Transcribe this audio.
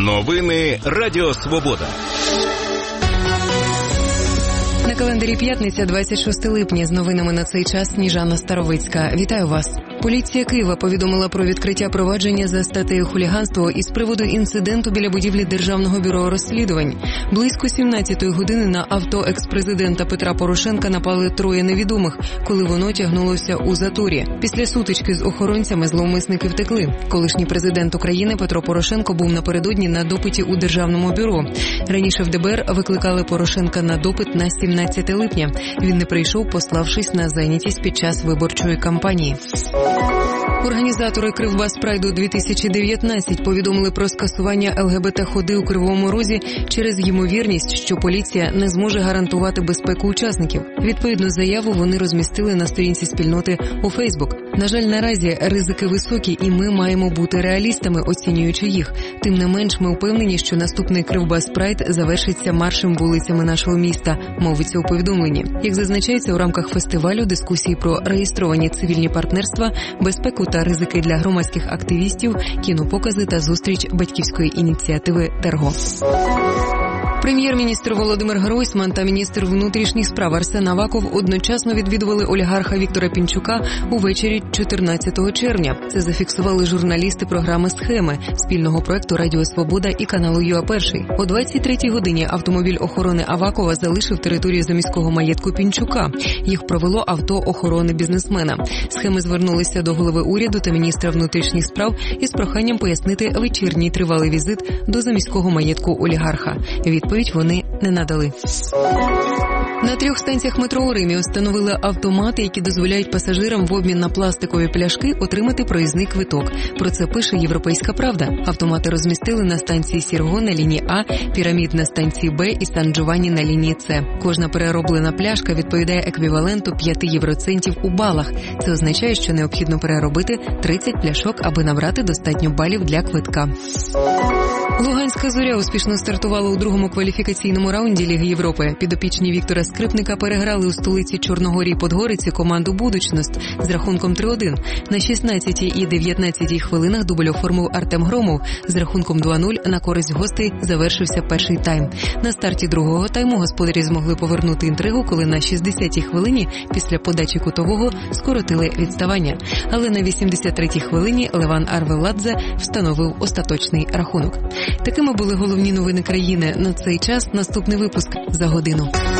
Новини Радіо Свобода. На календарі п'ятниця, 26 липня. З новинами на цей час Сніжана Старовицька. Вітаю вас. Поліція Києва повідомила про відкриття провадження за статтею хуліганство із приводу інциденту біля будівлі Державного бюро розслідувань. Близько 17-ї години на авто екс-президента Петра Порошенка напали троє невідомих, коли воно тягнулося у заторі. Після сутички з охоронцями зловмисники втекли. Колишній президент України Петро Порошенко був напередодні на допиті у Державному бюро. Раніше в ДБР викликали Порошенка на допит на 17 липня. Він не прийшов, пославшись на зайнятість під час виборчої кампанії. Організатори Кривбас-Прайду 2019 повідомили про скасування ЛГБТ-ходи у Кривому Розі через ймовірність, що поліція не зможе гарантувати безпеку учасників. Відповідну заяву вони розмістили на сторінці спільноти у Фейсбук. На жаль, наразі ризики високі, і ми маємо бути реалістами, оцінюючи їх. Тим не менш, ми впевнені, що наступний Кривбас-Прайд завершиться маршем вулицями нашого міста, мовиться у повідомленні. Як зазначається, у рамках фестивалю дискусії про реєстровані цивільні партнерства, безпеку та ризики для громадських активістів, кінопокази та зустріч батьківської ініціативи «Терго». Прем'єр-міністр Володимир Гройсман та міністр внутрішніх справ Арсен Аваков одночасно відвідували олігарха Віктора Пінчука увечері 14 червня. Це зафіксували журналісти програми «Схеми» спільного проекту «Радіо Свобода» і каналу ЮА-1. О 23-й годині автомобіль охорони Авакова залишив територію заміського маєтку Пінчука. Їх провело авто охорони бізнесмена. Схеми звернулися до голови уряду та міністра внутрішніх справ із проханням пояснити вечірній тривалий візит до заміського маєтку олігарха. Відповідь вони не надали. На 3 станціях метро у Римі встановили автомати, які дозволяють пасажирам в обмін на пластикові пляшки отримати проїзний квиток. Про це пише «Європейська правда». Автомати розмістили на станції Сірго на лінії А, Пірамід на станції Б і Сан-Джованні на лінії С. Кожна перероблена пляшка відповідає еквіваленту 5 євроцентів у балах. Це означає, що необхідно переробити 30 пляшок, аби набрати достатньо балів для квитка. Луганська «Зоря» успішно стартувала у другому кваліфікаційному раунді Ліги Європи. Підопічні Віктора Скрипника переграли у столиці Чорногорії Подгориці команду «Будучност» з рахунком 3-1. На 16-й і 19-й хвилинах дубль оформив Артем Громов. З рахунком 2-0 на користь гостей завершився перший тайм. На старті другого тайму господарі змогли повернути інтригу, коли на 60-й хвилині після подачі кутового скоротили відставання. Але на 83-й хвилині Леван Арвеладзе встановив остаточний рахунок. Такими були головні новини країни. На цей час наступний випуск за годину.